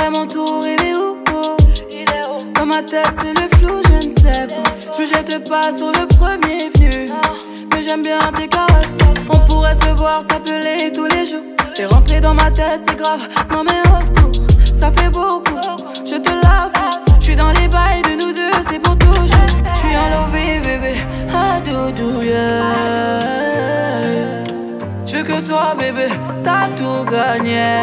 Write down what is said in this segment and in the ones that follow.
Ouais, mon tour, il est où? Dans ma tête, c'est le flou, je ne sais pas. Je me jette pas sur le premier venu, mais j'aime bien tes caresses. On pourrait se voir, s'appeler tous les jours. T'es rentré dans ma tête, c'est grave. Non, mais au secours, ça fait beaucoup. Je te l'avoue, je suis dans les bails de nous deux, c'est pour toujours. Je suis en love, bébé, ah doudou, yeah. Je veux que toi, bébé, t'as tout gagné.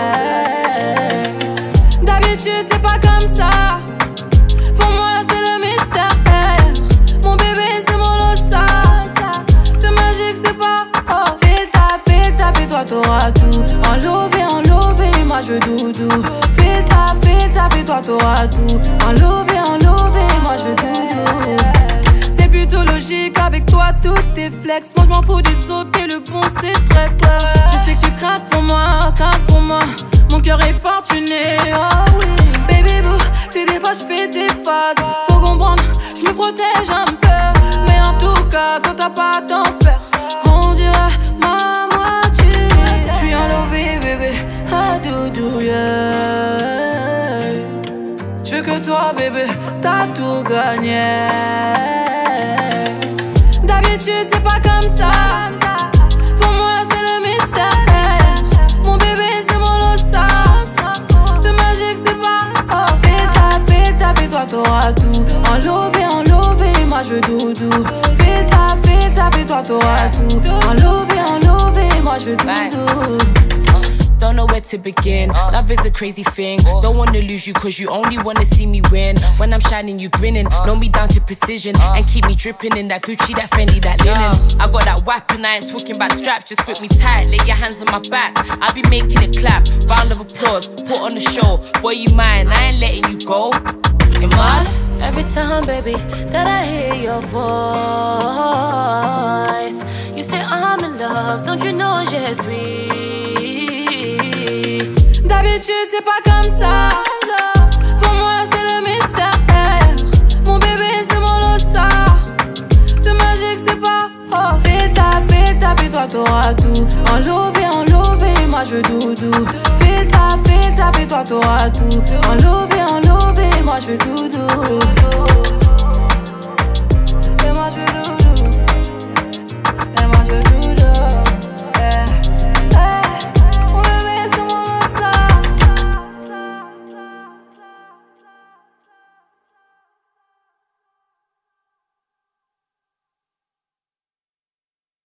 D'habitude, c'est pas comme ça. Pour moi, c'est le mystère. Mon bébé, c'est mon losa. C'est magique, c'est pas. Oh, fais le taf, et toi, t'auras tout. Enlevé, moi, je veux doudou. Fais le taf, et toi, t'auras tout. Enlevé, moi, je veux doudou. C'est plutôt logique, avec toi, tout est flex. Moi, je m'en fous des autres, et le bon, c'est très clair. Je sais que tu crains pour moi. Mon cœur est fortuné, oh oui. Baby boo, si des fois je fais des phases, faut comprendre, je me protège un peu. Mais en tout cas, toi t'as pas à t'en faire. On dirait ma moitié. J'suis en love, bébé, ah doudou, yeah. J'veux que toi, bébé, t'as tout gagné. D'habitude, c'est pas comme ça. Pour moi, c'est le mystère. Mon bébé, c'est mon losa. C'est magique, c'est pas. Oh, fais le taf, et toi, t'auras tout. Enlevé, moi, je veux doudou. Fais le taf, et toi, t'auras tout. Enlevé, moi, je veux doudou. Don't know where to begin. Love is a crazy thing. Don't wanna lose you cause you only wanna see me win. When I'm shining, you grinning. Know me down to precision. And keep me dripping in that Gucci, that Fendi, that linen. I got that whap and I ain't talking about straps. Just grip me tight, lay your hands on my back. I'll be making it clap. Round of applause, put on the show. Boy, you mine, I ain't letting you go. You mad? Every time, baby, that I hear your voice, you say I'm in love. Don't you know je suis? D'habitude, c'est pas comme ça. Pour moi, c'est le mystère. Mon bébé, c'est mon losa. C'est magique, c'est pas. Oh, fais le taf, et toi, t'auras tout. Enlevé, moi, je veux doudou. Fais le taf, et toi, t'auras tout. Enlevé, moi, je veux doudou.